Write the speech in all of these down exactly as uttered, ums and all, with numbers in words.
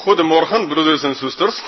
Goedemorgen, broeders en zusters.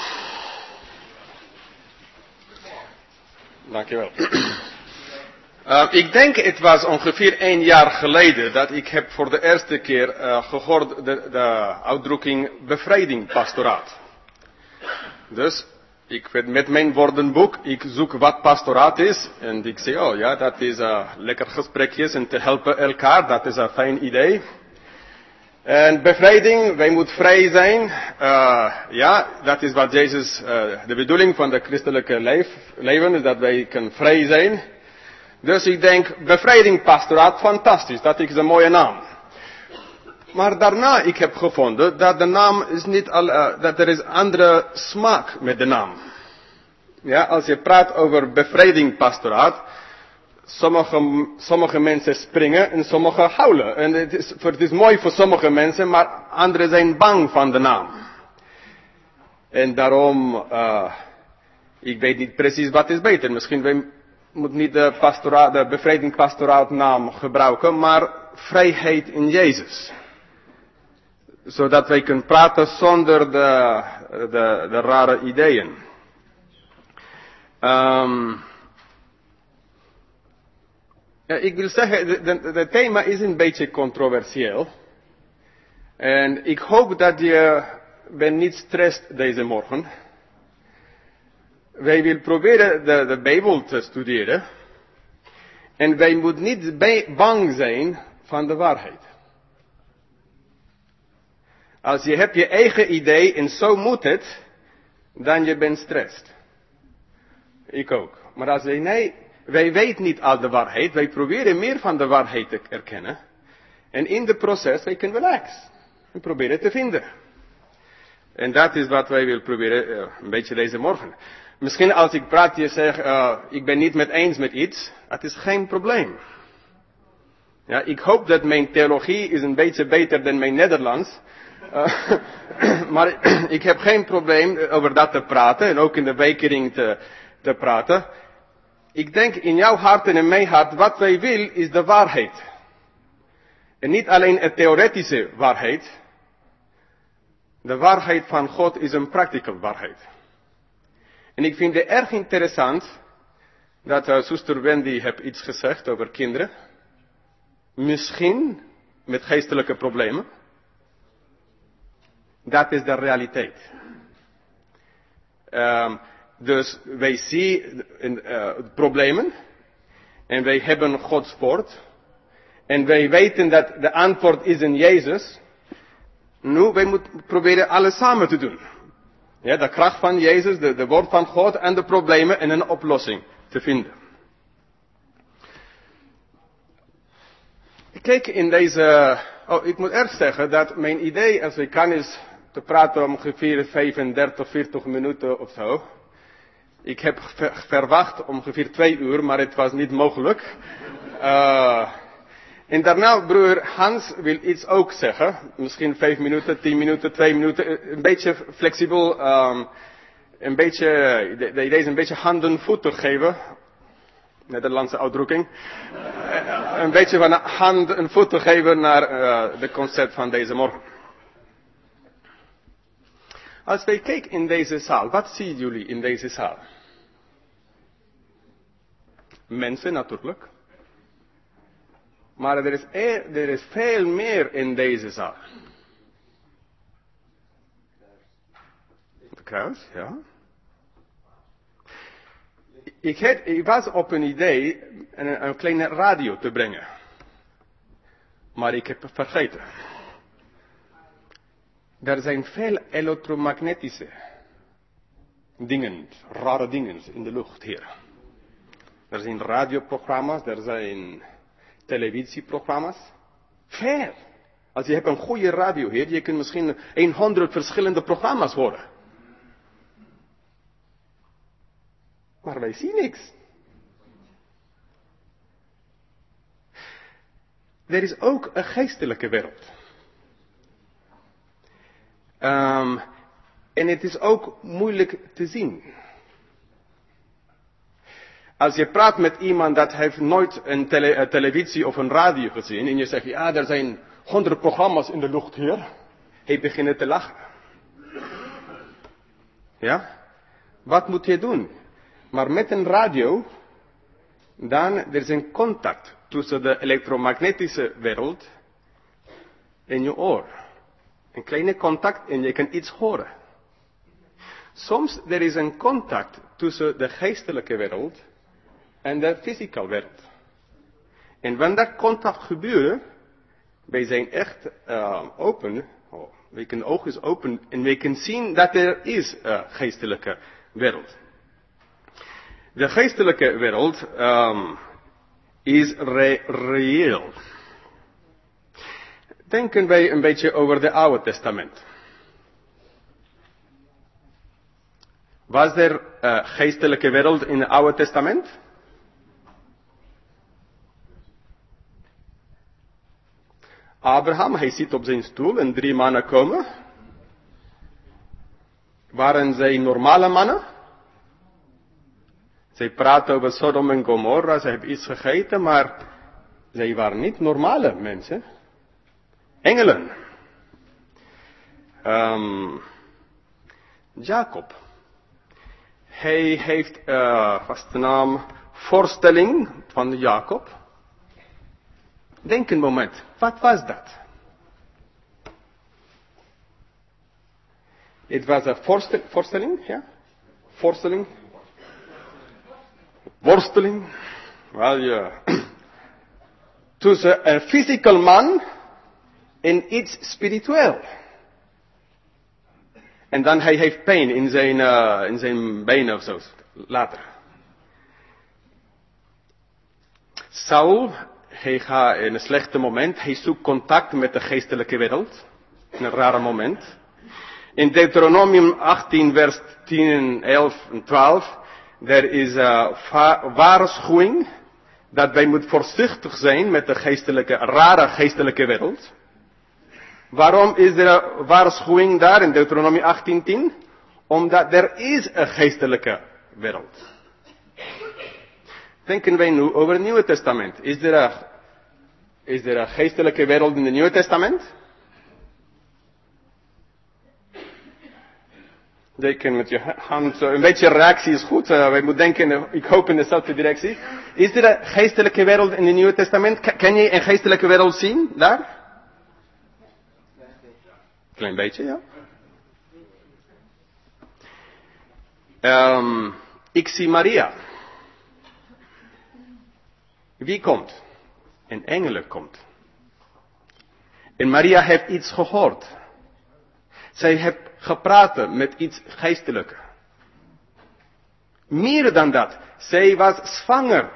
Dankjewel. Uh, ik denk het was ongeveer een jaar geleden dat ik heb voor de eerste keer uh, gehoord de, de uitdrukking bevrijding pastoraat. Dus ik weet met mijn woordenboek, ik zoek wat pastoraat is en ik zeg, oh ja, dat is uh, lekker gesprekjes en te helpen elkaar, dat is een fijn idee. En bevrijding, wij moeten vrij zijn. Uh, ja, dat is wat Jezus, uh, de bedoeling van de christelijke leef, leven is, dat wij kunnen vrij zijn. Dus ik denk, bevrijding pastoraat, fantastisch, dat is een mooie naam. Maar daarna, ik heb gevonden dat de naam is niet al, uh, dat er is andere smaak met de naam. Ja, als je praat over bevrijding pastoraat, sommige, sommige mensen springen en sommige huilen. En het is, het is mooi voor sommige mensen, maar anderen zijn bang van de naam. En daarom, uh, ik weet niet precies wat is beter. Misschien wij moet niet de, pastoraat, de bevrijding pastoraat naam gebruiken, maar vrijheid in Jezus. Zodat wij kunnen praten zonder de, de, de rare ideeën. Um, ja, ik wil zeggen, het thema is een beetje controversieel. En ik hoop dat je bent niet stressed deze morgen. Wij willen proberen de, de Bijbel te studeren. En wij moeten niet bang zijn van de waarheid. Als je hebt je eigen idee en zo moet het, dan je bent stressed. Ik ook. Maar als je nee, wij weten niet al de waarheid, wij proberen meer van de waarheid te erkennen. En in het proces, wij kunnen relax. En proberen te vinden. En dat is wat wij willen proberen, uh, een beetje deze morgen. Misschien als ik praat, je zegt, uh, ik ben niet met eens met iets, het is geen probleem. Ja, ik hoop dat mijn theologie is een beetje beter dan mijn Nederlands. Uh, maar ik heb geen probleem over dat te praten en ook in de bekering te, te praten. Ik denk in jouw hart en in mijn hart, wat wij willen is de waarheid. En niet alleen een theoretische waarheid. De waarheid van God is een practical waarheid. En ik vind het erg interessant dat uh, zuster Wendy heeft iets gezegd over kinderen. Misschien met geestelijke problemen. Dat is de realiteit. Um, dus wij zien uh, problemen. En wij hebben Gods woord. En wij weten dat de antwoord is in Jezus. Nu, wij moeten proberen alles samen te doen. Ja, de kracht van Jezus, de, de woord van God en de problemen en een oplossing te vinden. Kijk in deze, oh, ik moet eerst zeggen dat mijn idee, als ik kan, is te praten om ongeveer vijfendertig, veertig minuten of zo. Ik heb verwacht ongeveer twee uur, maar het was niet mogelijk. Uh, en daarna, broer Hans wil iets ook zeggen. Misschien vijf minuten, tien minuten, twee minuten. Een beetje flexibel, um, een beetje, de, de idee is een beetje handen voeten geven. Nederlandse uitdrukking. Uh, een beetje van hand en voeten geven naar uh, de concept van deze morgen. Als wij kijken in deze zaal, wat zien jullie in deze zaal? Mensen natuurlijk. Maar er is, er is veel meer in deze zaal. Het kruis, ja. Ik, had, ik was op een idee een, een kleine radio te brengen. Maar ik heb het vergeten. Er zijn veel elektromagnetische dingen, rare dingen in de lucht hier. Er zijn radioprogramma's, er zijn televisieprogramma's. Veel. Als je hebt een goede radio hier, je kunt misschien honderd verschillende programma's horen. Maar wij zien niks. Er is ook een geestelijke wereld. Um, en het is ook moeilijk te zien. Als je praat met iemand dat heeft nooit een, tele, een televisie of een radio gezien. En je zegt, ja, er zijn honderd programma's in de lucht hier. Hij begint te lachen. Ja? Wat moet je doen? Maar met een radio, dan er is een contact tussen de elektromagnetische wereld en je oor. Een kleine contact en je kan iets horen. Soms er is een contact tussen de geestelijke wereld en de fysieke wereld. En wanneer dat contact gebeurt, wij zijn echt uh, open, oh, we kunnen ogen open en we kunnen zien dat er is een geestelijke wereld. De geestelijke wereld um, is re- reëel. Denken wij een beetje over het Oude Testament. Was er een geestelijke wereld in het Oude Testament? Abraham, hij zit op zijn stoel en drie mannen komen. Waren zij normale mannen? Zij praten over Sodom en Gomorra, ze hebben iets gegeten, maar zij waren niet normale mensen. Engelen. Um, Jacob. Hij heeft, uh, vast de naam, voorstelling van Jacob. Denk een moment, wat was dat? Het was een voorstel, voorstelling, ja? Voorstelling. Worsteling. Wel ja. Tussen een physical man en iets spiritueel. En dan hij heeft pijn in zijn, uh, in zijn benen of zo. Later. Saul, hij gaat in een slechte moment. Hij zoekt contact met de geestelijke wereld. In een rare moment. In Deuteronomium achttien vers tien, elf en twaalf. Er is een va- waarschuwing. Dat wij moeten voorzichtig zijn met de geestelijke, rare geestelijke wereld. Waarom is er een waarschuwing daar in Deuteronomie achttien tien? Omdat er is een geestelijke wereld. Denken wij nu over het Nieuwe Testament. Is er een, is er een geestelijke wereld in het Nieuwe Testament? Denken met je hand, een beetje reactie is goed. Uh, wij moeten denken, ik hoop in dezelfde directie. Is er een geestelijke wereld in het Nieuwe Testament? Kan je een geestelijke wereld zien daar? Klein beetje, ja. Um, ik zie Maria. Wie komt? Een engel komt. En Maria heeft iets gehoord. Zij heeft gepraat met iets geestelijks. Meer dan dat. Zij was zwanger.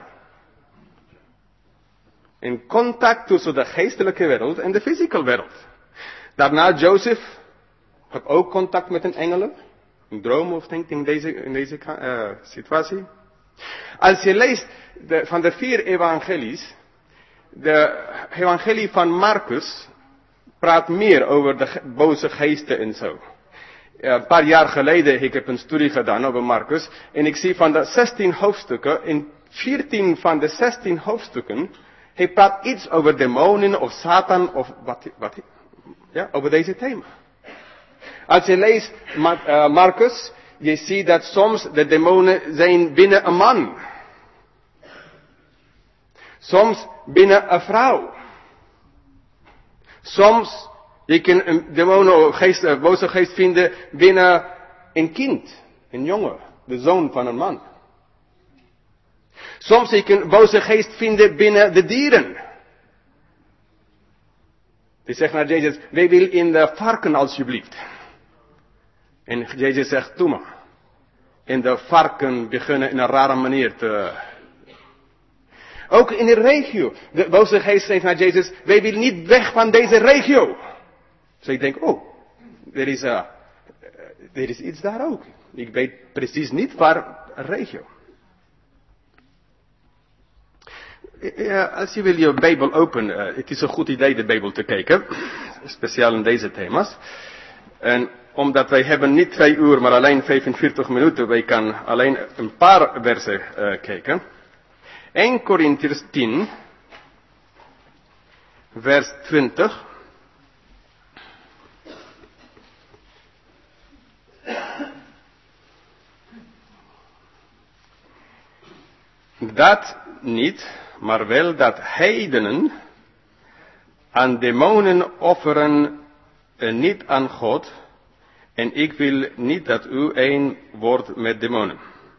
In contact tussen de geestelijke wereld en de fysieke wereld. Daarna Jozef had ook contact met een engel. Een droom of denk in deze, in deze uh, situatie. Als je leest de, van de vier evangelies. De evangelie van Marcus praat meer over de ge- boze geesten en zo. Ja, een paar jaar geleden ik heb een studie gedaan over Marcus. En ik zie van de zestien hoofdstukken. In veertien van de zestien hoofdstukken. Hij praat iets over demonen of Satan of wat, wat ja, over deze thema. Als je leest uh, Marcus, je ziet dat soms de demonen zijn binnen een man. Soms binnen een vrouw. Soms je kan een demon of geest, een boze geest vinden binnen een kind, een jongen, de zoon van een man. Soms je kan een boze geest vinden binnen de dieren. Die zegt naar Jezus, wij willen in de varken alsjeblieft. En Jezus zegt, doe maar. En de varken beginnen in een rare manier te... Ook in de regio. De boze geest zegt naar Jezus, wij willen niet weg van deze regio. Dus ik denk, oh, er is, uh, er is iets daar ook. Ik weet precies niet waar een regio. Ja, als je wil je Bijbel openen, uh, het is een goed idee de Bijbel te kijken. Speciaal in deze thema's. En omdat wij hebben niet twee uur, maar alleen vijfenveertig minuten, wij kan alleen een paar versen uh, kijken. Eerste Korintiërs tien, vers twintig. Dat niet, maar wel dat heidenen aan demonen offeren en niet aan God. En ik wil niet dat u één wordt met demonen.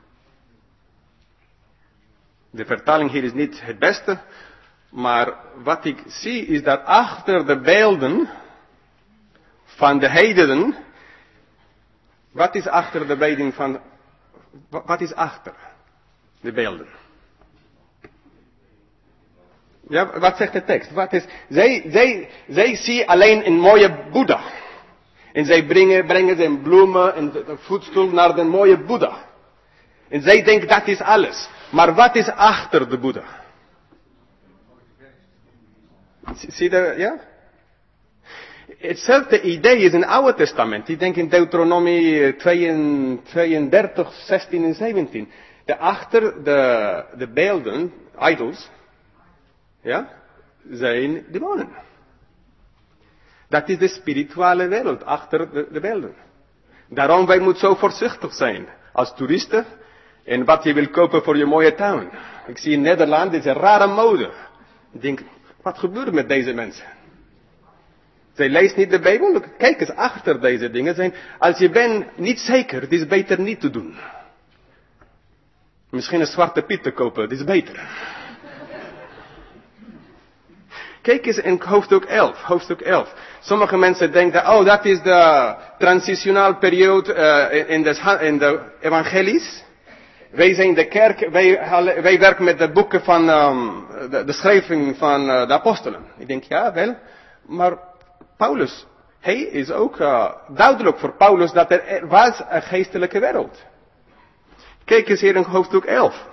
De vertaling hier is niet het beste, maar wat ik zie is dat achter de beelden van de heidenen, wat is achter de beelden van, wat is achter de beelden? Ja, wat zegt de tekst? Wat is, zij, zij, zij zien alleen een mooie Boeddha. En zij brengen, brengen zijn bloemen en de voetstoel naar de mooie Boeddha. En zij denken dat is alles. Maar wat is achter de Boeddha? Zie je, ja? Hetzelfde idee is in het Oude Testament. Ik denk in Deuteronomie tweeëndertig, zestien en zeventien. De achter de, de beelden, idols, ja, zijn demonen. Dat is de spirituele wereld achter de, de beelden. Daarom wij moeten zo voorzichtig zijn als toeristen en wat je wil kopen voor je mooie tuin. Ik zie in Nederland deze rare mode. Ik denk, wat gebeurt met deze mensen? Zij lezen niet de Bijbel. Kijk eens achter deze dingen. Zijn, als je bent niet zeker, het is beter niet te doen. Misschien een zwarte piet te kopen, het is beter. Kijk eens in hoofdstuk elf, hoofdstuk elf. Sommige mensen denken, oh dat is de transitionale periode uh, in, de, in de evangelies. Wij zijn de kerk, wij, wij werken met de boeken van um, de, de schrijving van uh, de apostelen. Ik denk, ja wel, maar Paulus, hij is ook uh, duidelijk voor Paulus dat er was een geestelijke wereld. Kijk eens hier in hoofdstuk elf.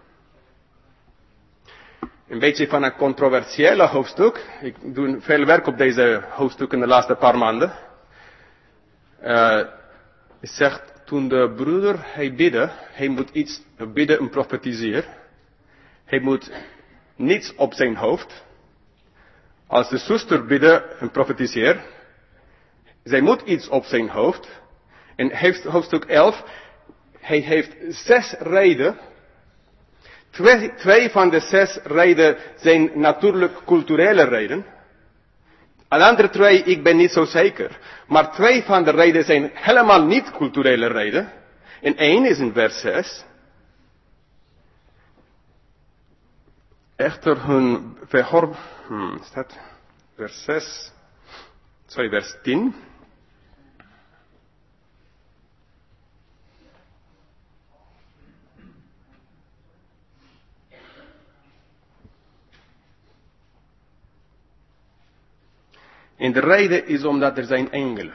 Een beetje van een controversiële hoofdstuk. Ik doe veel werk op deze hoofdstuk in de laatste paar maanden. Uh, het zegt, toen de broeder hij bidde, hij moet iets bidden en profetiseren. Hij moet niets op zijn hoofd. Als de zuster bidde en profetiseert, zij moet iets op zijn hoofd. En heeft hoofdstuk elf, hij heeft zes redenen. Twee, twee van de zes redenen zijn natuurlijk culturele redenen. De andere twee, ik ben niet zo zeker. Maar twee van de redenen zijn helemaal niet culturele redenen. En één is in vers zes. Echter hun verhor... Hmm, staat vers zes. Sorry, vers tien. En de reden is omdat er zijn engelen.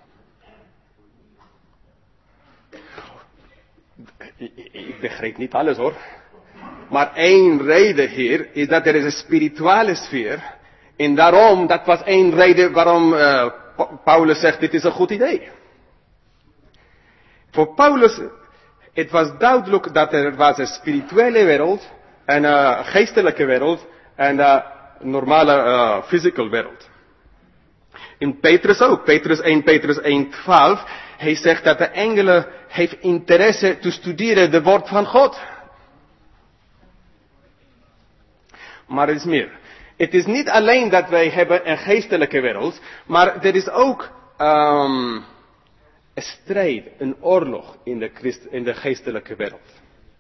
Ik begrijp niet alles hoor. Maar één reden hier is dat er is een spirituele sfeer. En daarom, dat was één reden waarom uh, Paulus zegt, dit is een goed idee. Voor Paulus, het was duidelijk dat er was een spirituele wereld, en een geestelijke wereld, en een normale uh, physical wereld. In Petrus ook, Petrus één, Petrus één, twaalf, hij zegt dat de engelen heeft interesse te studeren de woord van God. Maar er is meer. Het is niet alleen dat wij hebben een geestelijke wereld, maar er is ook um, een strijd, een oorlog in de, Christ, in de geestelijke wereld.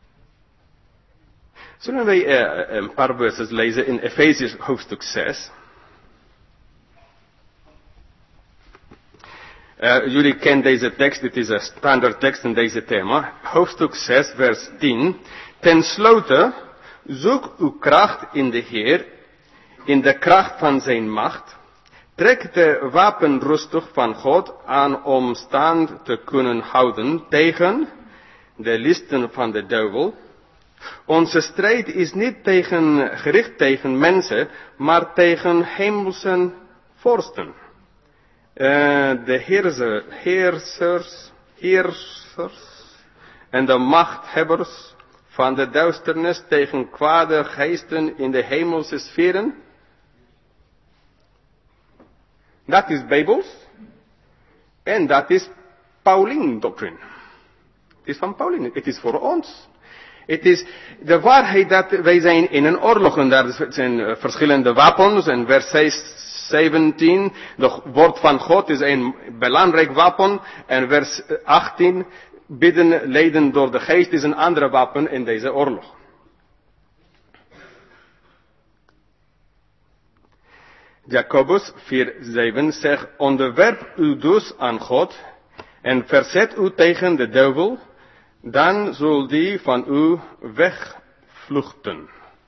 Zullen wij uh, een paar versen lezen in Efeziërs hoofdstuk zes. Uh, jullie kennen deze tekst, dit is een standaard tekst in deze thema. Hoofdstuk zes, vers tien. Ten slotte, zoek uw kracht in de Heer, in de kracht van zijn macht. Trek de wapen rustig van God aan om stand te kunnen houden tegen de listen van de duivel. Onze strijd is niet tegen, gericht tegen mensen, maar tegen hemelse vorsten. Uh, de heerser, heersers, heersers en de machthebbers van de duisternis tegen kwade geesten in de hemelse sferen. Dat is Bijbels. En dat is Paulien doctrine. Het is van Paulien. Het is voor ons. Het is de waarheid dat wij zijn in een oorlog en daar zijn verschillende wapens. En vers zeventien, het woord van God is een belangrijk wapen. En vers achttien, bidden leiden door de geest is een andere wapen in deze oorlog. Jacobus vier zeven zegt, onderwerp u dus aan God en verzet u tegen de duivel, dan zal die van u wegvluchten.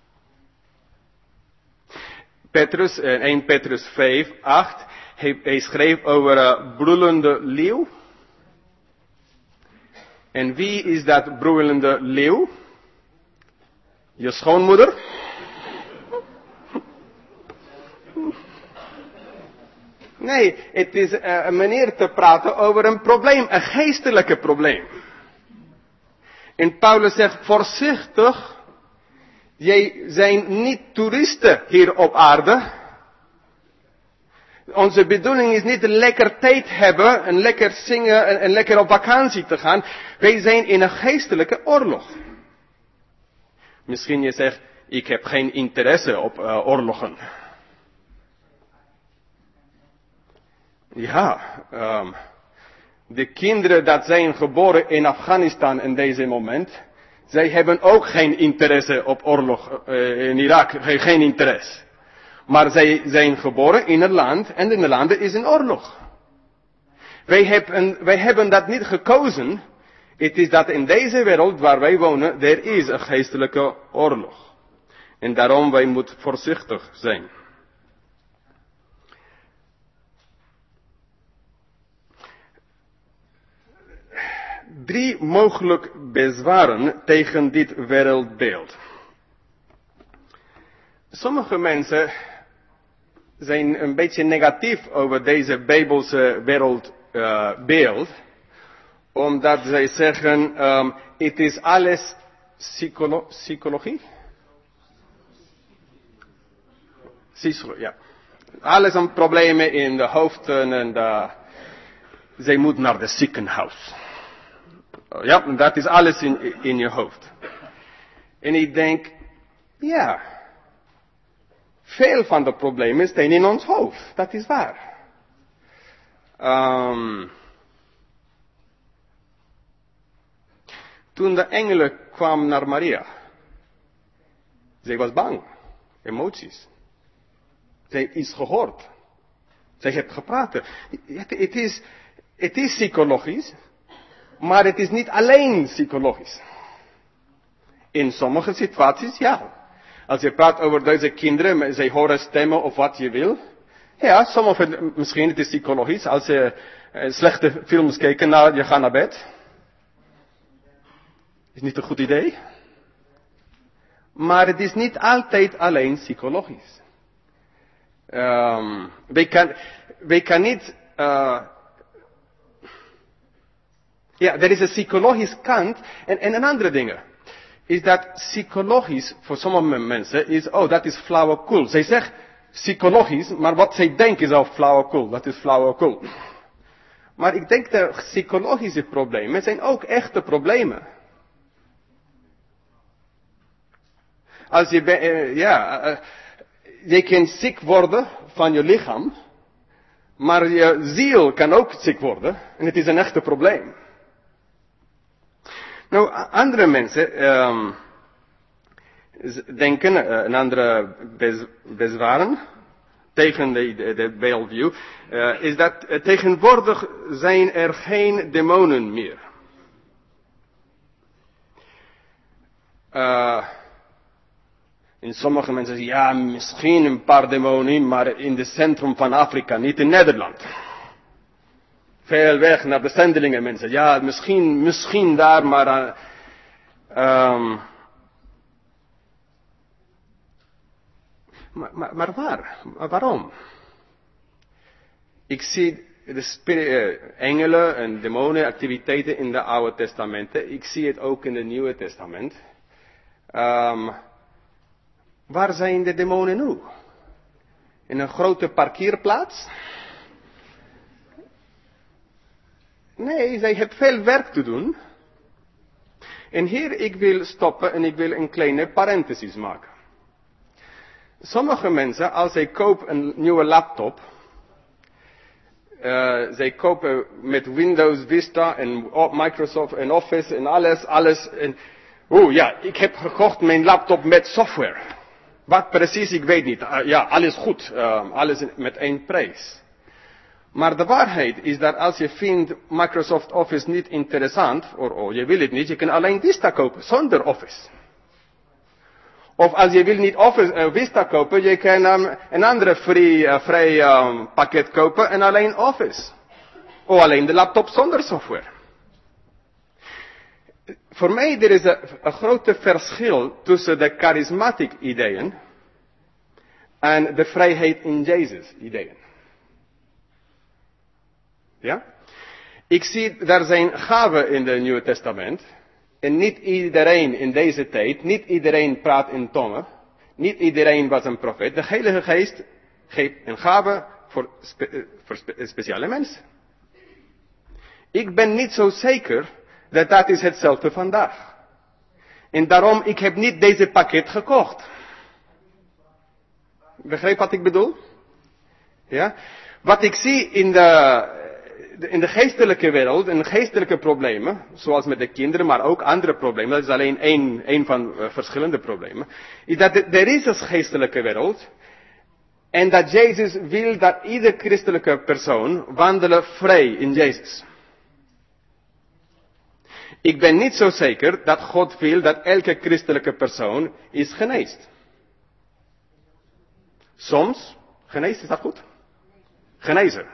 Petrus, één Petrus vijf acht, hij, hij schreef over een broedende leeuw. En wie is dat broedende leeuw? Je schoonmoeder? Nee, het is een manier te praten over een probleem, een geestelijke probleem. En Paulus zegt, voorzichtig, jij zijn niet toeristen hier op aarde. Onze bedoeling is niet een lekker tijd hebben, een lekker zingen, en, en lekker op vakantie te gaan. Wij zijn in een geestelijke oorlog. Misschien je zegt, ik heb geen interesse op uh, oorlogen. Ja, um, de kinderen dat zijn geboren in Afghanistan in deze moment, zij hebben ook geen interesse op oorlog uh, in Irak, geen interesse. Maar zij zijn geboren in een land en in een land is een oorlog. Wij hebben, wij hebben dat niet gekozen. Het is dat in deze wereld waar wij wonen, er is een geestelijke oorlog. En daarom wij moeten voorzichtig zijn. Drie mogelijke bezwaren tegen dit wereldbeeld. Sommige mensen zijn een beetje negatief over deze Bijbelse wereldbeeld. Uh, omdat zij zeggen, um, het is alles psycholo- psychologie? Psychologie, ja. Alles een problemen in de hoofden en de, zij moet naar de ziekenhuis. Ja, dat is alles in, in je hoofd. En ik denk, ja, veel van de problemen zijn in ons hoofd. Dat is waar. Um, toen de engelen kwamen naar Maria, zij was bang, emoties. Zij is gehoord. Zij heeft gepraat. Het, het, is, het is psychologisch. Maar het is niet alleen psychologisch. In sommige situaties, ja. Als je praat over deze kinderen, zij horen stemmen of wat je wil. Ja, sommige, misschien het is psychologisch. Als je uh, slechte films kijkt, nou, je gaat naar bed. Is niet een goed idee. Maar het is niet altijd alleen psychologisch. Um, wij, kan, wij kan niet... Uh, Ja, er is een psychologisch kant en, en een andere dingen. Is dat psychologisch voor sommige mensen is, oh dat is flauwekul. Zij zegt psychologisch, maar wat zij denken is al flauwekul. Dat is flauwekul. Maar ik denk dat psychologische problemen zijn ook echte problemen. Als je, uh, ja, uh, je kan ziek worden van je lichaam, maar je ziel kan ook ziek worden en het is een echte probleem. Nou, andere mensen um, denken, uh, een andere bez, bezwaren tegen de, de, de Bellevue, uh, is dat uh, tegenwoordig zijn er geen demonen meer. Uh, in sommige mensen zeggen, ja, misschien een paar demonen, maar in het centrum van Afrika, niet in Nederland. Veel weg naar de zendelingen mensen. Ja, misschien, misschien daar, maar... Uh, um, maar, maar, maar waar? Maar waarom? Ik zie de spirit, uh, engelen en demonen activiteiten in het Oude Testament. Ik zie het ook in het Nieuwe Testament. Um, waar zijn de demonen nu? In een grote parkeerplaats? Nee, zij hebben veel werk te doen. En hier, ik wil stoppen en ik wil een kleine parenthesis maken. Sommige mensen, als zij kopen een nieuwe laptop, uh, zij kopen met Windows Vista en Microsoft en Office en alles, alles. En, oeh ja, ik heb gekocht mijn laptop met software. Wat precies, ik weet niet. Uh, ja, alles goed, uh, alles met één prijs. Maar de waarheid is dat als je vindt Microsoft Office niet interessant, of oh, je wil het niet, je kan alleen Vista kopen, zonder Office. Of als je wil niet Office, uh, Vista kopen, je kan um, een andere free, uh, vrij um, pakket kopen en alleen Office. Of alleen de laptop zonder software. Voor mij er is een, een groot verschil tussen de charismatic ideeën en de vrijheid in Jezus ideeën. Ja? Ik zie, er zijn gaven in het Nieuwe Testament. En niet iedereen in deze tijd, niet iedereen praat in tongen. Niet iedereen was een profeet. De Heilige Geest geeft een gave voor, spe, voor spe, speciale mensen. Ik ben niet zo zeker dat dat is hetzelfde vandaag. En daarom, ik heb niet deze pakket gekocht. Begrijp wat ik bedoel? Ja? Wat ik zie in de, in de geestelijke wereld, in de geestelijke problemen, zoals met de kinderen, maar ook andere problemen, dat is alleen één, één van uh, verschillende problemen, is dat er is een geestelijke wereld, en dat Jezus wil dat ieder christelijke persoon wandelen vrij in Jezus. Ik ben niet zo zeker dat God wil dat elke christelijke persoon is geneest. Soms, geneest, is dat goed? Genezen.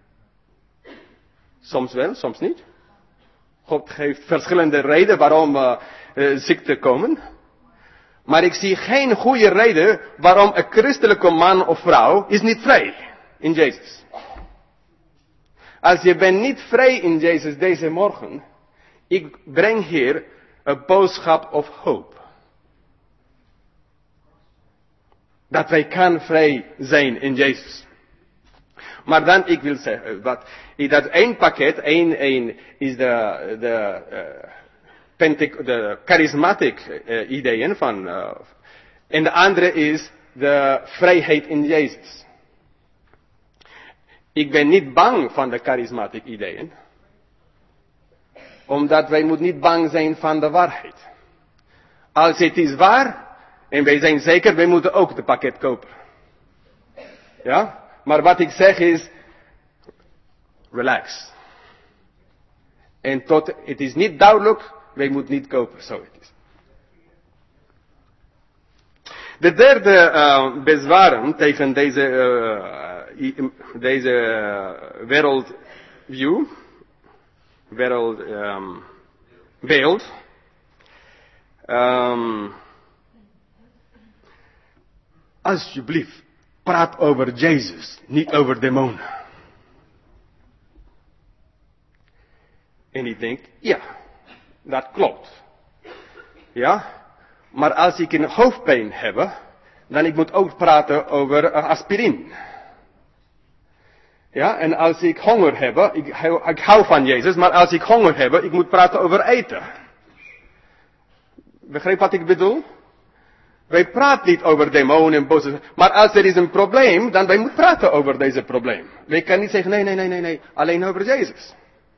Soms wel, soms niet. God geeft verschillende redenen waarom uh, uh, ziekten komen. Maar ik zie geen goede reden waarom een christelijke man of vrouw is niet vrij in Jezus. Als je bent niet vrij in Jezus deze morgen, ik breng hier een boodschap of hoop. Dat wij kan vrij zijn in Jezus. Maar dan, ik wil zeggen, wat, dat één pakket, één, één is de, de, uh, pentic, de charismatic uh, ideeën van, uh, en de andere is de vrijheid in Jezus. Ik ben niet bang van de charismatic ideeën. Omdat wij moeten niet bang zijn van de waarheid. Als het is waar, en wij zijn zeker, wij moeten ook het pakket kopen. Ja? Maar wat ik zeg is, relax. En tot het is niet duidelijk, wij moeten niet kopen, zo het is. De derde uh, bezwaren tegen deze, uh, deze uh, wereldview, wereldbeeld, um, um, alsjeblieft, praat over Jezus, niet over demonen. En ik denk, ja, dat klopt. Ja, maar als ik een hoofdpijn heb, dan ik moet ook praten over aspirine. Ja, en als ik honger heb, ik, ik hou van Jezus, maar als ik honger heb, ik moet praten over eten. Begrijp wat ik bedoel? Wij praten niet over demonen en boze, maar als er is een probleem, dan wij moeten praten over deze probleem. Wij kunnen niet zeggen, nee, nee, nee, nee, nee, alleen over Jezus.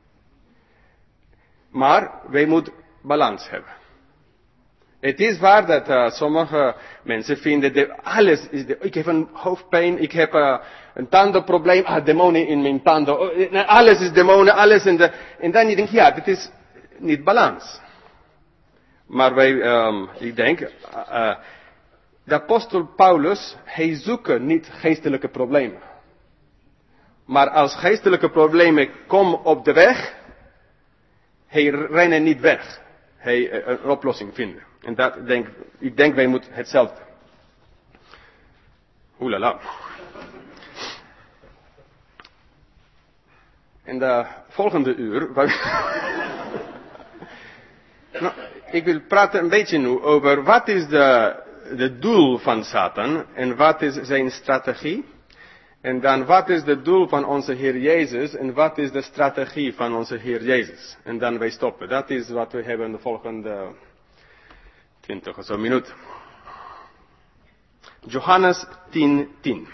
Maar wij moeten balans hebben. Het is waar dat uh, sommige mensen vinden dat alles is, de, ik heb een hoofdpijn, ik heb uh, een tandenprobleem, ah, demonen in mijn tanden, oh, alles is demonen, alles in de, en dan je denkt, ja, dit is niet balans. Maar wij, um, ik denk, uh, uh, de apostel Paulus, hij zoekt niet geestelijke problemen. Maar als geestelijke problemen komen op de weg, hij rennen niet weg. Hij uh, een oplossing vinden. En dat denk, ik denk wij moeten hetzelfde. Oelala. In de volgende uur. Nou, ik wil praten een beetje nu over wat is de, de doel van Satan en wat is zijn strategie. En dan, wat is het doel van onze Heer Jezus en wat is de strategie van onze Heer Jezus? En dan wij stoppen. Dat is wat we hebben de volgende twintig of zo minuten. Johannes tien tien.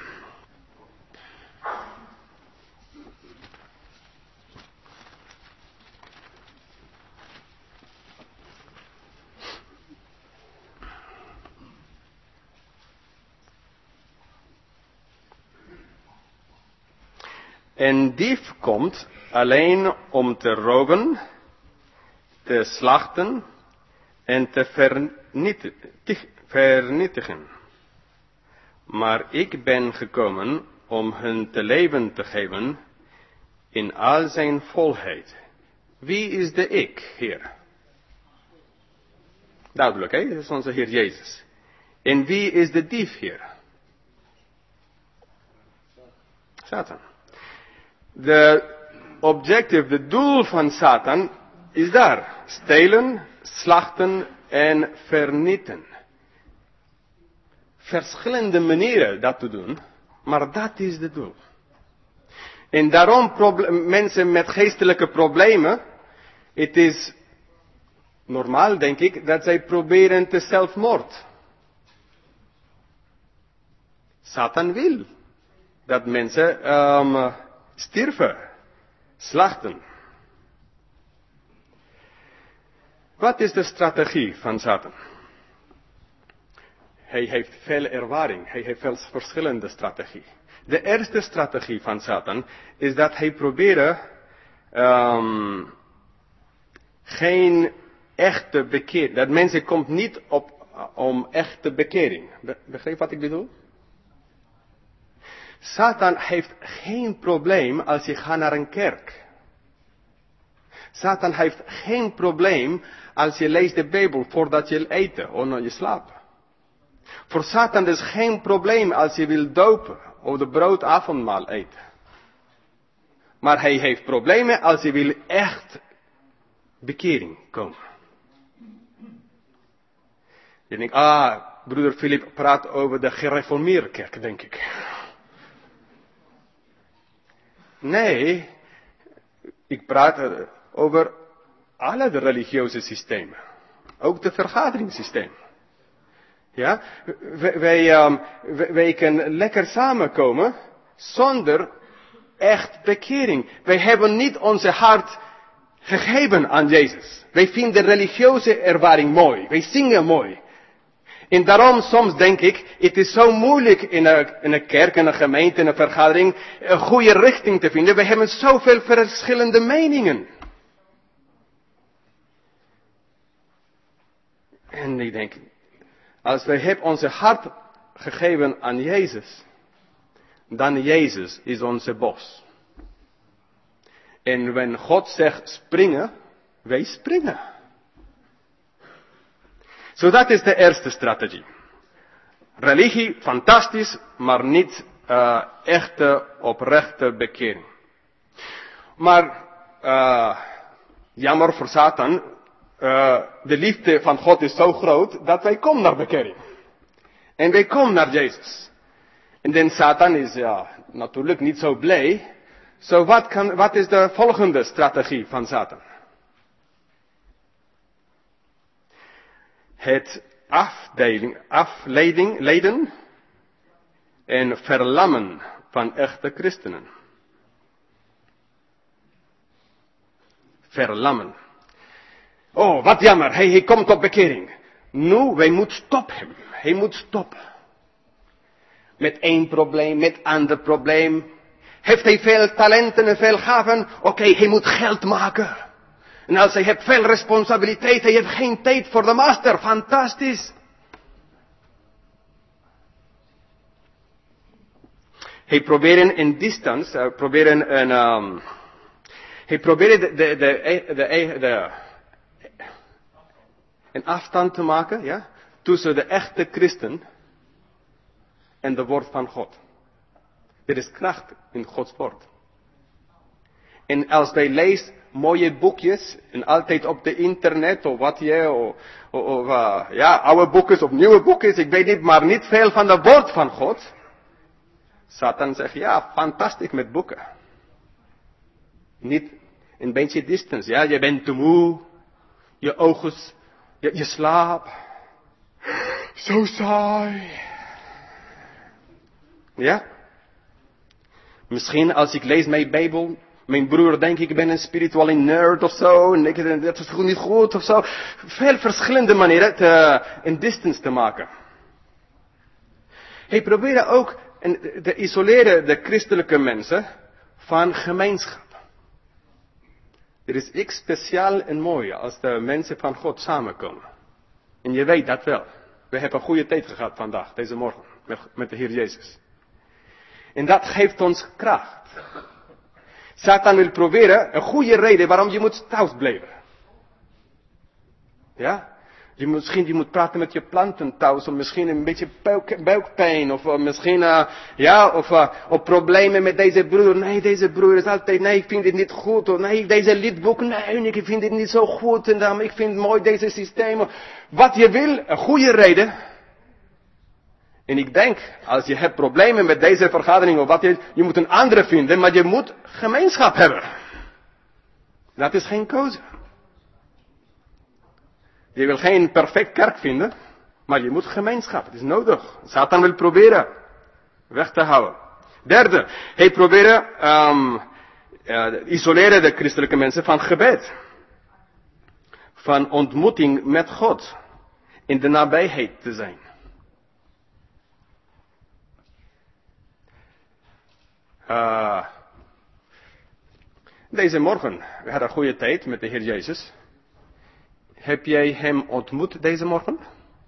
Een dief komt alleen om te roven, te slachten en te vernietigen. Maar ik ben gekomen om hun te leven te geven in al zijn volheid. Wie is de ik, Heer? Duidelijk, hè? Dat is onze Heer Jezus. En wie is de dief, Heer? Satan. De objective, de doel van Satan is daar. Stelen, slachten en vernietigen. Verschillende manieren dat te doen, maar dat is het doel. En daarom proble- mensen met geestelijke problemen, het is normaal denk ik dat zij proberen te zelfmoord. Satan wil dat mensen um, sterven, slachten. Wat is de strategie van Satan? Hij heeft veel ervaring, hij heeft veel verschillende strategieën. De eerste strategie van Satan is dat hij probeert um, geen echte bekering. Dat mensen komt niet op om echte bekering. Be- begrijp wat ik bedoel? Satan heeft geen probleem als je gaat naar een kerk. Satan heeft geen probleem als je leest de Bijbel voordat je eten of naar je slaapt. Voor Satan is geen probleem als je wil dopen of de broodavondmaal eten. Maar hij heeft problemen als je wil echt bekering komen. Je denkt, ah, broeder Philip praat over de gereformeerde kerk, denk ik. Nee, ik praat over alle de religieuze systemen. Ook de vergaderingssysteem. Ja, wij, wij, um, wij, wij kunnen lekker samenkomen zonder echt bekering. Wij hebben niet onze hart gegeven aan Jezus. Wij vinden de religieuze ervaring mooi. Wij zingen mooi. En daarom soms denk ik, het is zo moeilijk in een, in een kerk, in een gemeente, in een vergadering, een goede richting te vinden. We hebben zoveel verschillende meningen. En ik denk, als wij hebben onze hart gegeven aan Jezus, dan Jezus is onze bos. En wanneer God zegt springen, wij springen. Zo dat is de eerste strategie. Religie, fantastisch, maar niet uh, echte, oprechte bekering. Maar, uh, jammer voor Satan, uh, de liefde van God is zo groot, dat wij komen naar bekering. En wij komen naar Jezus. En dan Satan is ja, natuurlijk niet zo blij. Zo wat, kan, wat is de volgende strategie van Satan? Het afdeling, afleiding, leiden en verlammen van echte christenen. Verlammen. Oh, wat jammer, hij, hij komt op bekering. Nu, wij moeten stoppen hem. Hij moet stoppen. Met één probleem, met ander probleem. Heeft hij veel talenten en veel gaven? Oké, okay, hij moet geld maken. En als hij heeft veel responsabiliteit, hij heeft geen tijd voor de master. Fantastisch. Hij probeert een distance, uh, probeert een, um, hij probeert de, de, de, de, de, een afstand te maken, ja, tussen de echte christen en de woord van God. Er is kracht in Gods woord. En als wij lezen mooie boekjes, en altijd op de internet, of wat je, of, of, of uh, ja, oude boekjes of nieuwe boekjes, ik weet niet, maar niet veel van het woord van God. Satan zegt, ja, fantastisch met boeken. Niet een beetje distance, ja, je bent te moe. Je ogen, je, je slaap. Zo saai. Ja? Misschien als ik lees mijn Bijbel, mijn broer denkt ik ben een spirituele nerd of zo, en ik, dat is goed niet goed of zo. Veel verschillende manieren te, een distance te maken. Hij probeerde ook te isoleren de christelijke mensen van gemeenschap. Er is iets speciaal en mooi als de mensen van God samenkomen. En je weet dat wel. We hebben een goede tijd gehad vandaag, deze morgen, met, met de Heer Jezus. En dat geeft ons kracht. Satan wil proberen een goede reden waarom je moet thuis blijven. Ja? Je moet, misschien je moet praten met je planten thuis, of misschien een beetje buik, buikpijn, of uh, misschien, uh, ja, of, uh, of problemen met deze broer. Nee, deze broer is altijd, nee, ik vind dit niet goed, of nee, deze liedboek, nee, ik vind dit niet zo goed, en dan, ik vind mooi deze systeem. Wat je wil, een goede reden. En ik denk, als je hebt problemen met deze vergadering, of wat je, je moet een andere vinden, maar je moet gemeenschap hebben. Dat is geen keuze. Je wil geen perfect kerk vinden, maar je moet gemeenschap. Het is nodig. Satan wil proberen weg te houden. Derde, hij probeerde um, uh, isoleren de christelijke mensen van gebed. Van ontmoeting met God. In de nabijheid te zijn. Uh, deze morgen, we hadden een goede tijd met de Heer Jezus. Heb jij hem ontmoet deze morgen?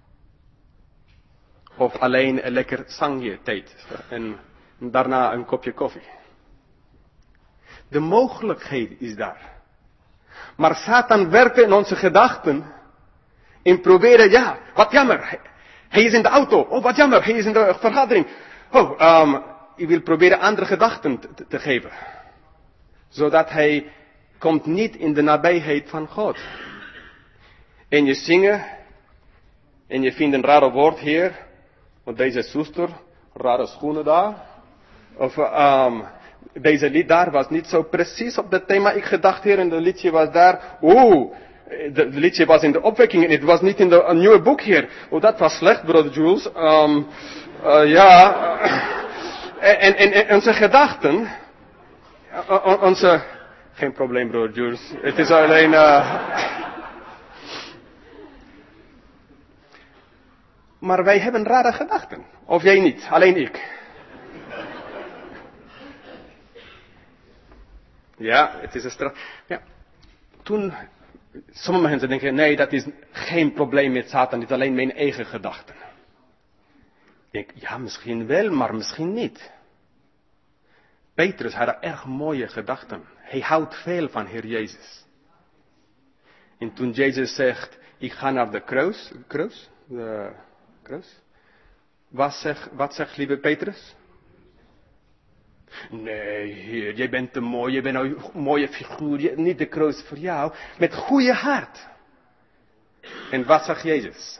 Of alleen een lekker zangje tijd en daarna een kopje koffie? De mogelijkheid is daar. Maar Satan werkt in onze gedachten en proberen, ja, wat jammer. Hij is in de auto. Oh, wat jammer. Hij is in de vergadering. Oh, um, ik wil proberen andere gedachten te, te geven. Zodat hij komt niet in de nabijheid van God. En je zingen, en je vindt een rare woord hier, want deze zuster, rare schoenen daar. Of um, deze lied daar was niet zo precies op het thema. Ik gedacht hier en de liedje was daar. Oeh, de liedje was in de opwekking en het was niet in de een nieuwe boek hier. Oh, dat was slecht, brother Jules. Um, uh, ja, en, en, en onze gedachten, onze, geen probleem, brother Jules. Het is alleen. Uh, Maar wij hebben rare gedachten. Of jij niet, alleen ik. Ja, het is een straf. Ja. Toen, sommige mensen denken, nee, dat is geen probleem met Satan, het is alleen mijn eigen gedachten. Ik denk, ja, misschien wel, maar misschien niet. Petrus had erg mooie gedachten. Hij houdt veel van Heer Jezus. En toen Jezus zegt, ik ga naar de kruis, kruis, de kruis. Wat zegt, wat zegt lieve Petrus? Nee, Heer, jij bent te mooi, je bent een mooie figuur, niet de kruis voor jou, met goede hart. En wat zegt Jezus?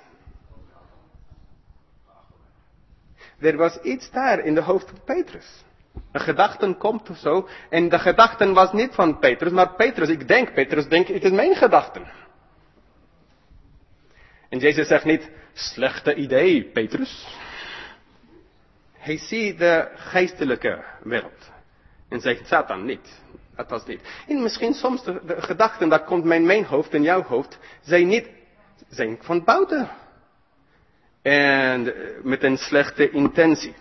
Er was iets daar in de hoofd van Petrus. De gedachten komt of zo, en de gedachten was niet van Petrus, maar Petrus, ik denk, Petrus denkt, het is mijn gedachten. En Jezus zegt niet, slechte idee, Petrus. Hij ziet de geestelijke wereld. En zegt Satan niet. Dat was niet. En misschien soms de, de gedachten, dat komt in mijn hoofd en jouw hoofd, zijn niet, zijn van buiten. En met een slechte intentie.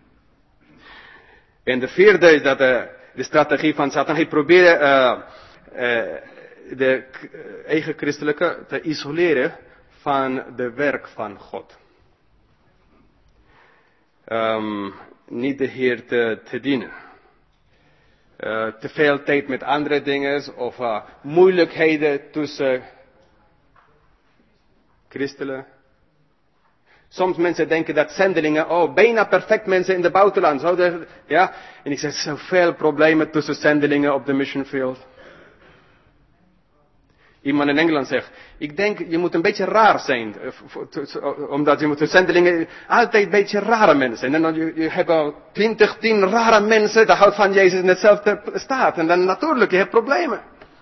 En de vierde is dat de, de strategie van Satan, hij probeert uh, uh, de uh, eigen christelijke te isoleren van de werk van God. Um, niet de Heer te, te dienen. Uh, te veel tijd met andere dingen of uh, moeilijkheden tussen christenen. Soms mensen denken dat zendelingen, oh, bijna perfect mensen in het buitenland. Zouden, ja, en ik zeg, zoveel problemen tussen zendelingen op de mission field. Iemand in Engeland zegt, ik denk je moet een beetje raar zijn, omdat je moet de zendelingen altijd een beetje rare mensen zijn. En dan je, je hebt al twintig, tien rare mensen, dat houdt van Jezus in hetzelfde staat. En dan natuurlijk, je hebt problemen.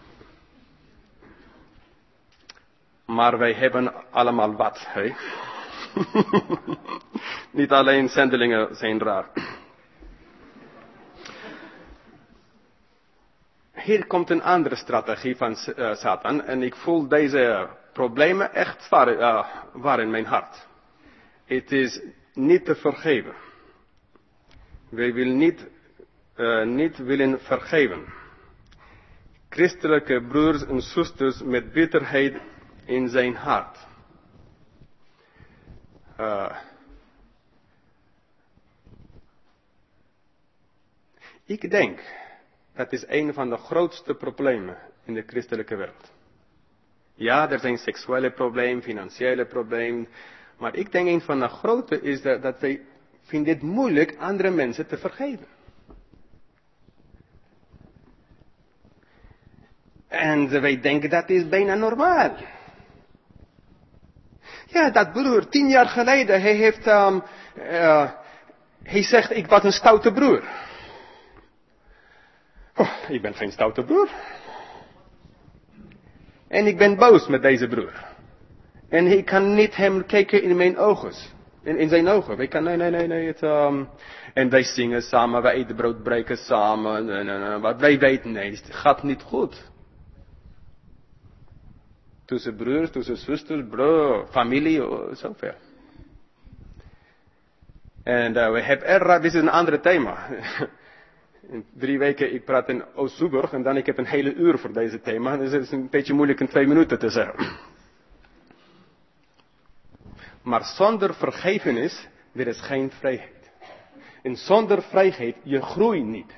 Maar wij hebben allemaal wat, hè? Niet alleen zendelingen zijn raar. Hier komt een andere strategie van uh, Satan. En ik voel deze problemen echt waar, uh, waar in mijn hart. Het is niet te vergeven. Wij willen niet, uh, niet willen vergeven. Christelijke broers en zusters met bitterheid in zijn hart. Uh, ik denk, dat is een van de grootste problemen in de christelijke wereld. Ja, er zijn seksuele problemen, financiële problemen, maar ik denk een van de grote is dat, dat wij vinden het moeilijk andere mensen te vergeven. En wij denken dat is bijna normaal. Ja, dat broer, tien jaar geleden, hij heeft, um, uh, hij zegt, ik was een stoute broer. Oh, ik ben geen stoute broer. En ik ben boos met deze broer. En ik kan niet hem kijken in mijn ogen. In, in zijn ogen. Ik kan, nee, nee, nee, nee. Het, um, en wij zingen samen, wij eten brood breken samen. En, en, en, wat wij weten, nee, het gaat niet goed. Tussen broers, tussen zusters, broer, familie, oh, zover. En uh, we hebben er, dit is een ander thema. In drie weken, ik praat in Oost-Zuburg en dan ik heb een hele uur voor deze thema. Dus het is een beetje moeilijk in twee minuten te zeggen. Maar zonder vergevenis, er is geen vrijheid. En zonder vrijheid, je groeit niet.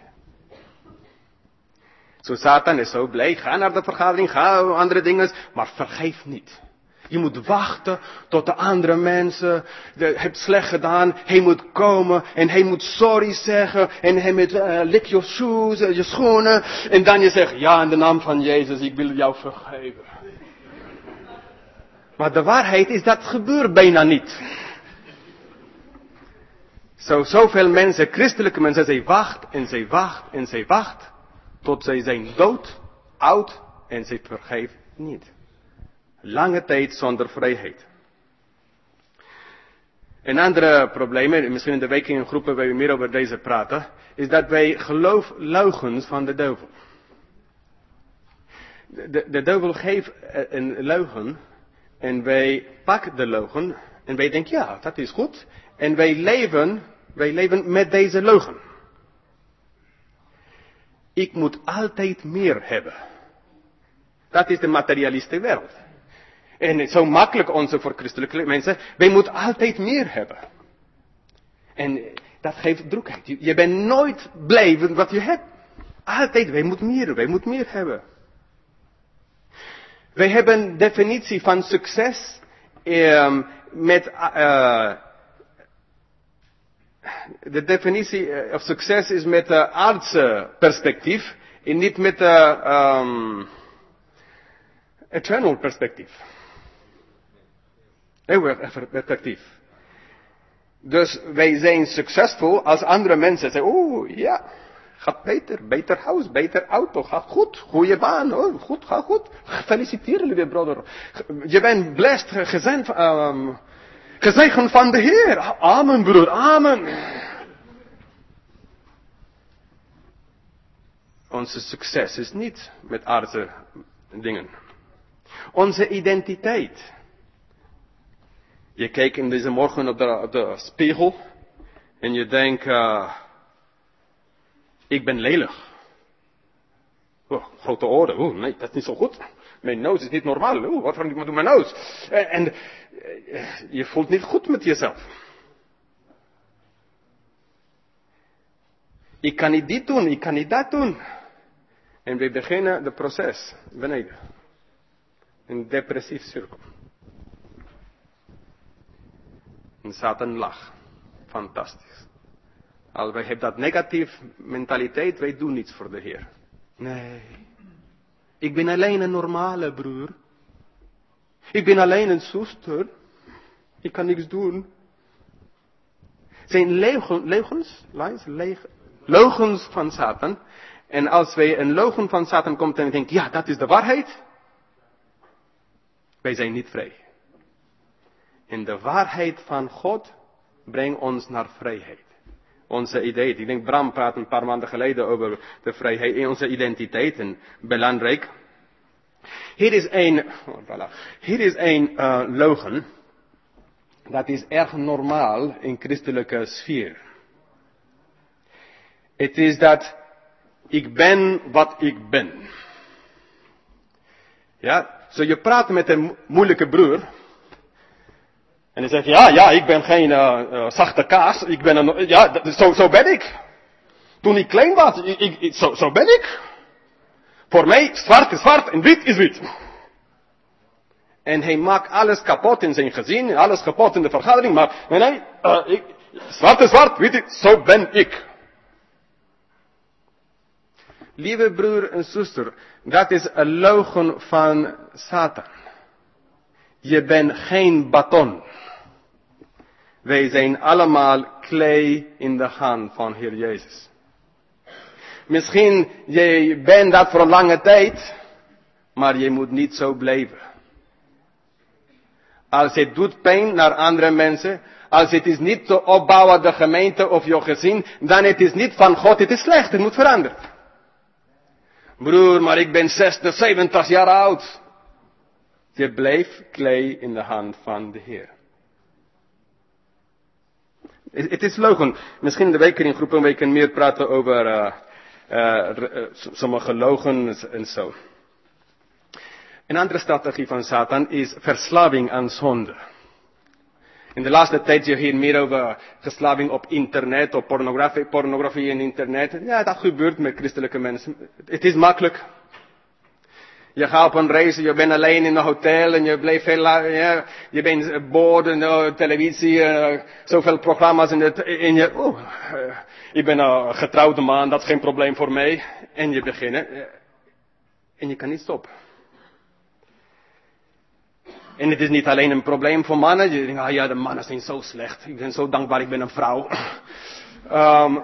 Zo Satan is zo blij, ga naar de vergadering, ga andere dingen, maar vergeef niet. Je moet wachten tot de andere mensen de, het slecht gedaan. Hij moet komen en hij moet sorry zeggen. En hij moet uh, lick your shoes, uh, je schoenen. En dan je zegt, ja in de naam van Jezus, ik wil jou vergeven. Maar de waarheid is dat gebeurt bijna niet. Zo, zoveel mensen, christelijke mensen, zij wacht en zij wacht en zij wacht. Tot zij zijn dood, oud en zij vergeeft niet. Lange tijd zonder vrijheid. Een andere probleem, misschien in de weken in groepen waar we meer over deze praten, is dat wij geloof leugens van de duivel. De, de duivel geeft een leugen en wij pakken de leugen en wij denken ja, dat is goed. En wij leven, wij leven met deze leugen. Ik moet altijd meer hebben. Dat is de materialistische wereld. En het is zo makkelijk onze voor christelijke mensen. Wij moeten altijd meer hebben. En dat geeft drukheid. Je bent nooit blij met wat je hebt. Altijd, wij moeten meer, wij moeten meer hebben. Wij hebben een definitie van succes um, met uh, de definitie van succes is met uh, aardse perspectief en niet met uh, um, eternal perspectief. Eeuwig perspectief. Dus wij zijn succesvol als andere mensen zeggen, oeh ja, gaat beter, beter huis, beter auto, gaat goed, goede baan, oh, goed, gaat goed. Gefeliciteerd, lieve broeder. Je bent blessed, gezegend, um, gezegend van de Heer. Amen, broer, amen. Onze succes is niet met aardse dingen. Onze identiteit. Je kijkt in deze morgen op de, op de spiegel en je denkt, uh, ik ben lelijk. Oh, grote oren, oh nee, dat is niet zo goed. Mijn neus is niet normaal, oh, wat ga ik met mijn neus? En, en uh, je voelt niet goed met jezelf. Ik kan niet dit doen, ik kan niet dat doen. En we beginnen het proces beneden. Een depressief cirkel. En Satan lacht. Fantastisch. Als wij hebben dat negatieve mentaliteit, wij doen niets voor de Heer. Nee. Ik ben alleen een normale broer. Ik ben alleen een zuster. Ik kan niks doen. Zijn leugen, leugens, lies, leugen, leugens van Satan. En als wij een leugen van Satan komt en we denken, ja, dat is de waarheid. Wij zijn niet vrij. En de waarheid van God brengt ons naar vrijheid. Onze idee. Ik denk Bram praat een paar maanden geleden over de vrijheid in onze identiteiten. Belangrijk. Hier is een, oh, voilà. Hier is een uh, leugen. Dat is erg normaal in christelijke sfeer. Het is dat ik ben wat ik ben. Ja, zo je praat met een moeilijke broer. En hij zegt, ja, ja, ik ben geen uh, uh, zachte kaas. Ik ben een, ja, dat, zo, zo ben ik. Toen ik klein was, ik, ik, zo, zo ben ik. Voor mij, zwart is zwart en wit is wit. En hij maakt alles kapot in zijn gezin, alles kapot in de vergadering. Maar nee, nee, uh, ik, zwart is zwart, wit is, zo ben ik. Lieve broer en zuster, dat is een leugen van Satan. Je bent geen baton. Wij zijn allemaal klei in de hand van Heer Jezus. Misschien je bent dat voor een lange tijd, maar je moet niet zo blijven. Als het doet pijn naar andere mensen, als het is niet te opbouwen de gemeente of je gezin, dan het is niet van God, het is slecht, het moet veranderen. Broer, maar ik ben zestig, zeventig jaar oud. Je blijft klei in de hand van de Heer. Het is leugen. Misschien de weken in groepen weken meer praten over uh, uh, uh, sommige leugens en zo. Een andere strategie van Satan is verslaving aan zonde. In de laatste tijd je hier meer over verslaving op internet, op pornografie, pornografie en internet. Ja, dat gebeurt met christelijke mensen. Het is makkelijk. Je gaat op een reis, je bent alleen in een hotel en je blijft heel lang, ja, je bent boord in de televisie, uh, zoveel programma's in, het, in je, oh, uh, ik ben een getrouwde man, dat is geen probleem voor mij. En je begint, uh, en je kan niet stoppen. En het is niet alleen een probleem voor mannen, je denkt, ah ja, de mannen zijn zo slecht, ik ben zo dankbaar, ik ben een vrouw. um,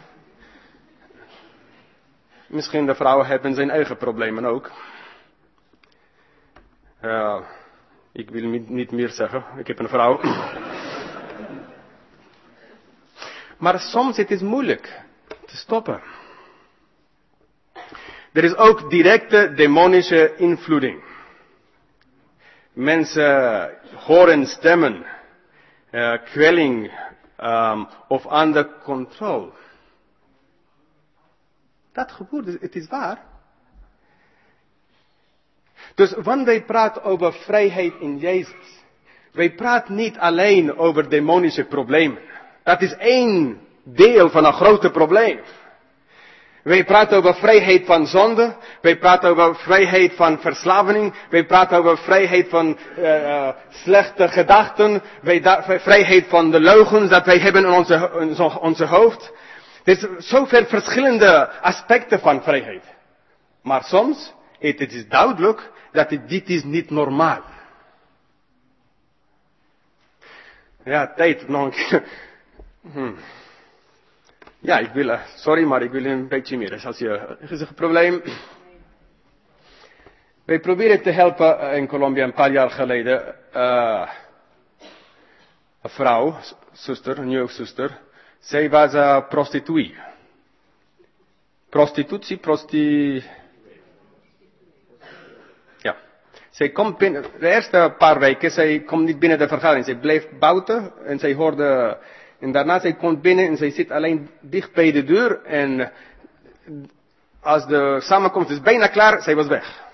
misschien de vrouwen hebben zijn eigen problemen ook. Ja, uh, ik wil niet, niet meer zeggen, ik heb een vrouw. Maar soms het is moeilijk te stoppen. Er is ook directe demonische invloeding. Mensen horen stemmen, uh, kwelling um, of andere controle. Dat gebeurt, het is waar. Dus wanneer wij praten over vrijheid in Jezus, wij praten niet alleen over demonische problemen. Dat is één deel van een grote probleem. Wij praten over vrijheid van zonde, wij praten over vrijheid van verslaving, wij praten over vrijheid van uh, slechte gedachten, wij da- vrijheid van de leugens dat wij hebben in onze, in onze hoofd. Er zijn zoveel verschillende aspecten van vrijheid. Maar soms, het, het is duidelijk dat het, dit is niet normaal. Ja, tijd nog een keer. Hmm. Ja, ik wil, sorry, maar ik wil een beetje meer. Dus als je, is er een probleem? Wij proberen te helpen in Colombia een paar jaar geleden. Uh, een vrouw, zuster, een jeugdzuster. Zij was een prostituee. Prostitutie, prosti... Ja. Zij komt binnen, de eerste paar weken, zij komt niet binnen de vergadering. Zij bleef buiten en zij hoorde... En daarna, zij komt binnen en zij zit alleen dicht bij de deur. En als de samenkomst is bijna klaar, zij was weg.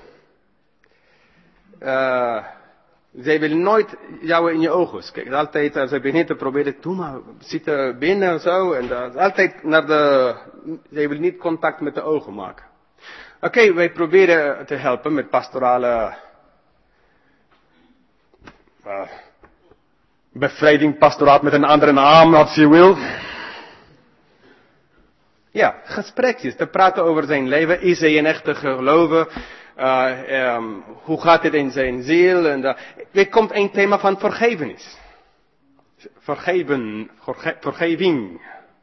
Uh, zij wil nooit jou in je ogen. Kijk, altijd, als zij begint te proberen, doe maar, zitten binnen en zo. En uh, altijd naar de, zij wil niet contact met de ogen maken. Oké, okay, wij proberen te helpen met pastorale... Uh, bevrijding, pastoraat met een andere naam, als je wil. Ja, gesprekjes, te praten over zijn leven. Is hij een echte gelover? Uh, um, hoe gaat het in zijn ziel? En uh, er komt een thema van vergevenis. Vergeven, verge, vergeving.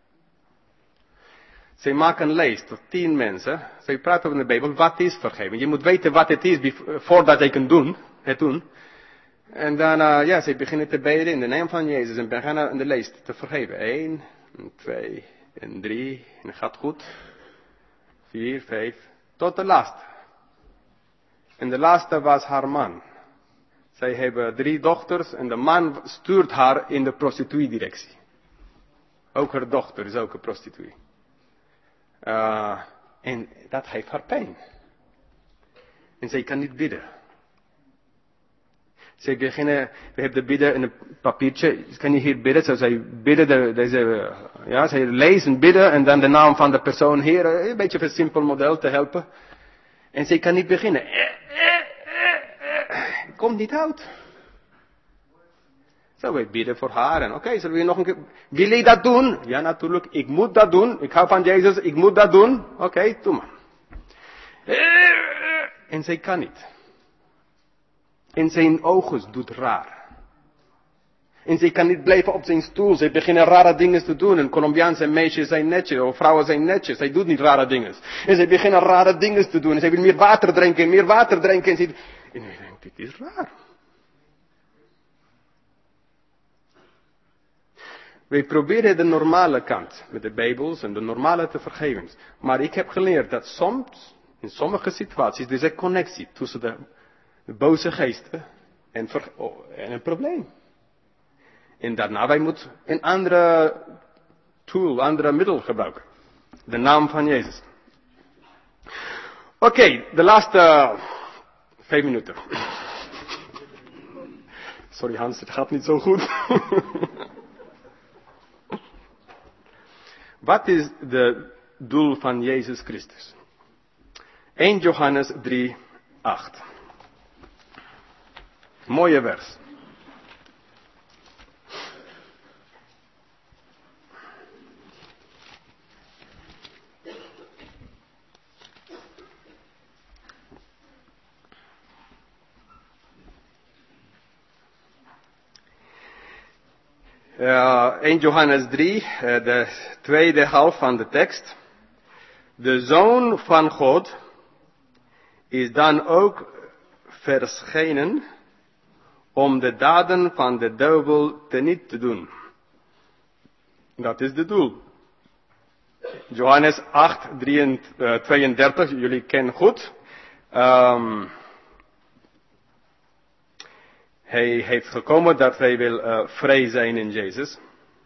Zij maken een lijst tot tien mensen. Zij praten over de Bijbel. Wat is vergeven? Je moet weten wat het is voordat je kunt doen, het doen. En dan, uh, ja, zij beginnen te bidden in de naam van Jezus. En beginnen in de lijst te vergeven. Eén, en twee, en drie. En het gaat goed. Vier, vijf. Tot de laatste. En de laatste was haar man. Zij hebben drie dochters. En de man stuurt haar in de prostituee-directie. Ook haar dochter is ook een prostituee. Uh, en dat geeft haar pijn. En zij kan niet bidden. Zij beginnen, we hebben bidden in een papiertje. Kan je hier bidden? Zo, zij bidden, de, deze, ja, zij lezen bidden en dan de naam van de persoon hier. Een beetje een simpel model te helpen. En zij kan niet beginnen. Het komt niet uit. Zo, wij bidden voor haar. En oké, okay, zullen we nog een keer... Wil je dat doen? Ja, natuurlijk. Ik moet dat doen. Ik hou van Jezus. Ik moet dat doen. Oké, okay, doe maar. En zij kan niet. En zijn ogen doet raar. En zij kan niet blijven op zijn stoel. Zij beginnen rare dingen te doen. En Colombiaanse meisjes zijn netjes. Of vrouwen zijn netjes. Zij doet niet rare dingen. En zij beginnen rare dingen te doen. En zij wil meer water drinken. Meer water drinken. En zij... En ik denk, dit is raar. Wij proberen de normale kant. Met de Bijbels en de normale te vergeven. Maar ik heb geleerd dat soms, in sommige situaties, er is een connectie tussen de, de boze geesten en, ver, oh, en een probleem. En daarna wij moeten een andere tool, andere middel gebruiken. De naam van Jezus. Oké, okay, de laatste vijf minuten. Sorry Hans, het gaat niet zo goed. Wat is het doel van Jezus Christus? Eerste Johannes drie, acht. Mooie vers. Uh, Eerste Johannes drie, uh, de tweede helft van de tekst. De Zoon van God is dan ook verschenen om de daden van de duivel teniet te doen. Dat is het doel. Johannes acht, tweeëndertig, jullie kennen goed. Um, Hij heeft gekomen dat wij wil uh, vrij zijn in Jezus.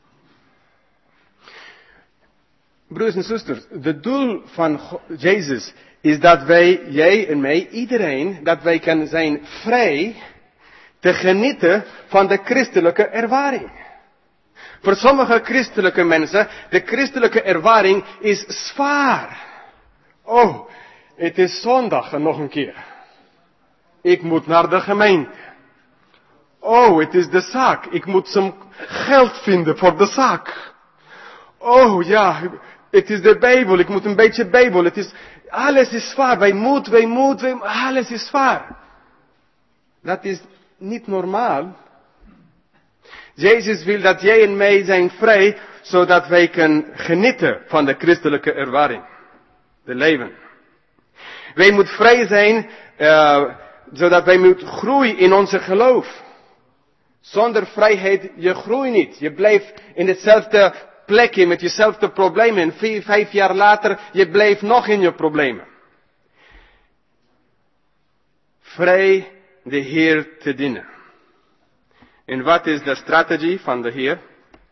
Broers en zusters, het doel van God, Jezus is dat wij, jij en mij, iedereen, dat wij kunnen zijn vrij te genieten van de christelijke ervaring. Voor sommige christelijke mensen, de christelijke ervaring is zwaar. Oh, het is zondag en nog een keer. Ik moet naar de gemeente. Oh, het is de zaak. Ik moet some geld vinden voor de zaak. Oh ja, het is de Bijbel. Ik moet een beetje Bijbel. Het is, alles is zwaar. Wij moeten, wij moeten, wij, alles is zwaar. Dat is niet normaal. Jezus wil dat jij en mij zijn vrij, zodat wij kunnen genieten van de christelijke ervaring. De leven. Wij moeten vrij zijn, uh, zodat wij moeten groeien in onze geloof. Zonder vrijheid, je groeit niet. Je blijft in hetzelfde plekje met jezelfde problemen. En vier, vijf jaar later, je blijft nog in je problemen. Vrij de Heer te dienen. En wat is de strategie van de Heer?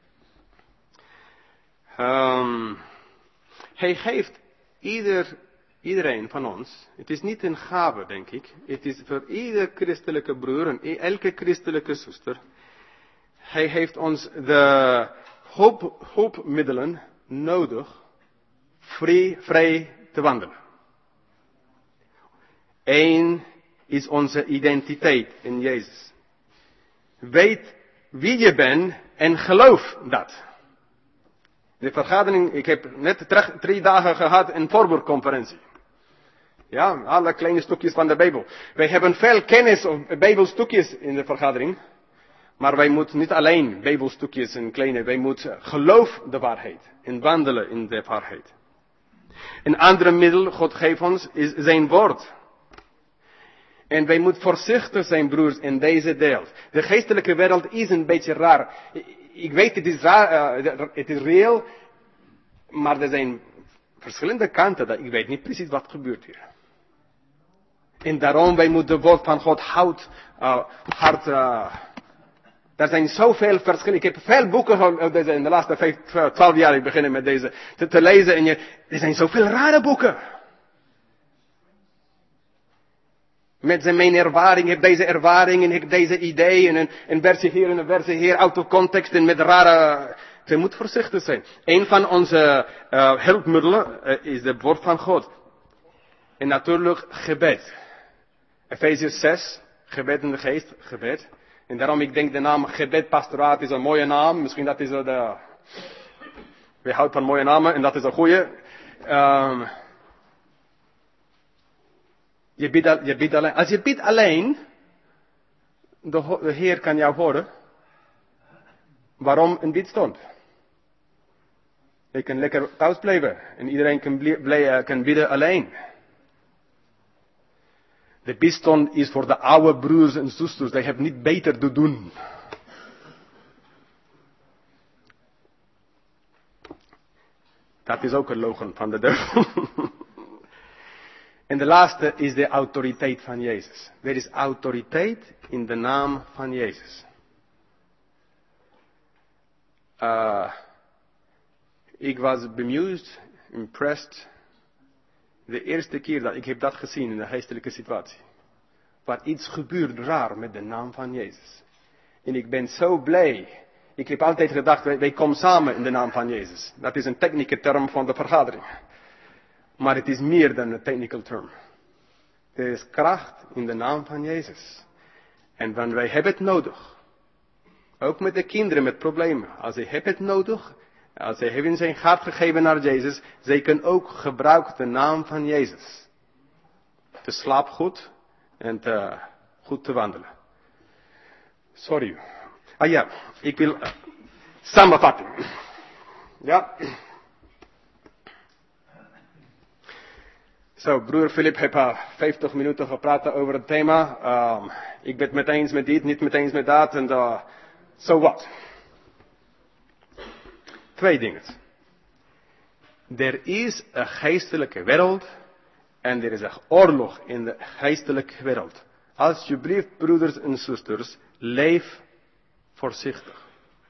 Um, hij geeft ieder, iedereen van ons, het is niet een gave denk ik, het is voor ieder christelijke broer en elke christelijke zuster, hij heeft ons de hulp, hulpmiddelen nodig, vrij, vrij te wandelen. Eén is onze identiteit in Jezus. Weet wie je bent en geloof dat. De vergadering, ik heb net drie dagen gehad een voorbeeldconferentie. Ja, alle kleine stukjes van de Bijbel. Wij hebben veel kennis of Bijbelstukjes in de vergadering. Maar wij moeten niet alleen Bijbelstukjes en kleine, wij moeten geloof de waarheid. En wandelen in de waarheid. Een andere middel, God geeft ons, is zijn woord. En wij moeten voorzichtig zijn, broers, in deze deel. De geestelijke wereld is een beetje raar. Ik weet, het is raar, uh, het is reëel. Maar er zijn verschillende kanten. Dat ik weet niet precies wat gebeurt hier. En daarom, wij moeten het woord van God houd, uh, hard... Uh, er zijn zoveel verschillen. Ik heb veel boeken in de laatste vijf, twaalf jaar ik begin met deze te, te lezen. En je, er zijn zoveel rare boeken. Met zijn mijn ervaring, ik heb deze ervaring en ik heb deze idee. En een, een versie hier en een versie hier, out of context en met rare... Je moet voorzichtig zijn. Een van onze uh, hulpmiddelen uh, is het woord van God. En natuurlijk gebed. Efeziërs zes, gebed in de geest, gebed. En daarom ik denk de naam gebed pastoraat is een mooie naam. Misschien dat is de... We houden van mooie namen en dat is een goede. Um, je, bidt, je bidt alleen. Als je bidt alleen, de, de Heer kan jou horen. Waarom een bidstond? Je kan lekker thuis blijven en iedereen kan, blij, kan bidden alleen. De bidstond is voor de oude broers en zusters, die hebben niet beter te doen. Dat is ook een logen van de duivel. En de laatste is de autoriteit van Jezus. Er is autoriteit in de naam van Jezus. Uh, ik was bemused, impressed. De eerste keer dat ik heb dat gezien in de geestelijke situatie. Waar iets gebeurt raar met de naam van Jezus. En ik ben zo blij. Ik heb altijd gedacht, wij, wij komen samen in de naam van Jezus. Dat is een technische term van de vergadering. Maar het is meer dan een technical term. Er is kracht in de naam van Jezus. En want wij hebben het nodig. Ook met de kinderen met problemen. Als zij hebben het nodig. Als zij hebben zijn hart gegeven naar Jezus. Zij kunnen ook gebruiken de naam van Jezus. Te slaap goed. En te, goed te wandelen. Sorry. Ah ja, ik wil uh, samenvatten. Ja. Zo, broer Philip heeft uh, vijftig minuten gepraat over het thema. Um, ik ben het met eens met dit, niet met eens met dat. En uh, so wat. Twee dingen. Er is een geestelijke wereld. En er is een oorlog in de geestelijke wereld. Alsjeblieft, broeders en zusters, leef voorzichtig.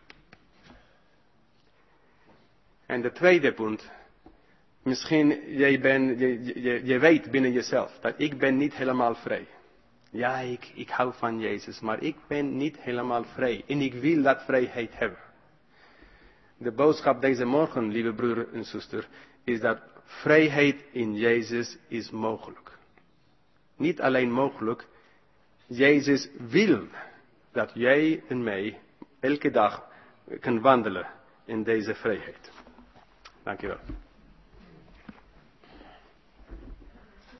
En de tweede punt. Misschien, jij ben, je, je, je weet binnen jezelf dat ik ben niet helemaal vrij. Ja, ik, ik hou van Jezus, maar ik ben niet helemaal vrij. En ik wil dat vrijheid hebben. De boodschap deze morgen, lieve broeder en zuster, is dat vrijheid in Jezus is mogelijk. Niet alleen mogelijk, Jezus wil dat jij en mij elke dag kunnen wandelen in deze vrijheid. Dank je wel.